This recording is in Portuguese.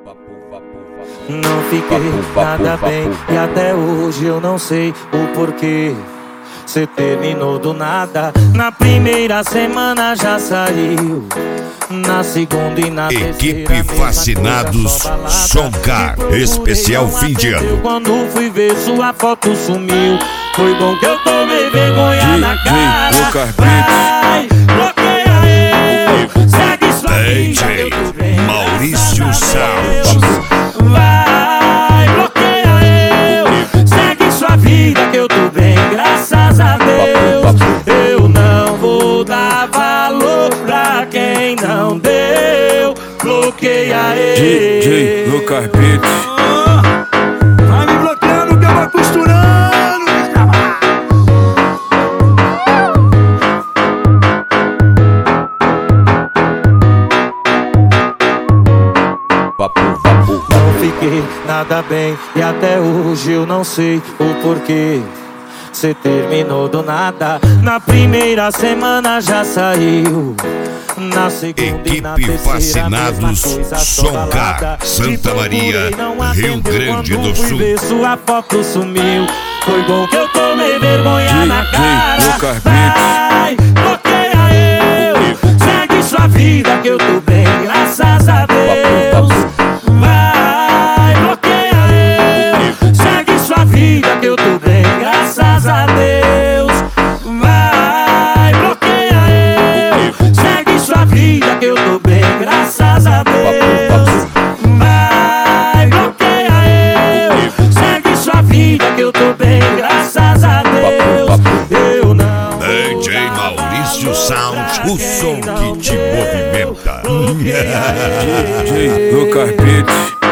Não fiquei nada bem e até hoje eu não sei o porquê. Cê terminou do nada. Na primeira semana já saiu, na segunda e na terceira Equipe Fascinados Soncar, especial fim de ano. Quando fui ver sua foto sumiu. Foi bom que eu tomei vergonha na cara. Vai, bloqueia eu, segue sua DJ vida, Maurício Sound. Vai, bloqueia eu, segue sua vida que eu tô bem, graças a Deus. Eu não vou dar valor pra quem não deu. Bloqueia eu. DJ Lucas Beats. Vai me bloqueando que eu vou costurando. Não fiquei nada bem e até hoje eu não sei o porquê. Cê terminou do nada. Na primeira semana já saiu, na segunda e na Equipe terceira Fascinados Soncar, Santa Maria, Rio Grande do Sul. Ver sua foto sumiu. Foi bom que eu tomei vergonha na cara. Lucas Vai, bloqueia eu, segue sua vida que eu tô bem, graças a Deus. Vai, bloqueia eu, segue sua vida que eu tô bem, graças a Deus. Vai, bloqueia eu, segue sua vida que eu tô bem, graças a Deus. Vai, bloqueia eu, segue sua vida que eu tô bem, graças a Deus. Eu não DJ Maurício Sound, o som que te movimenta. DJ Lucas Beats.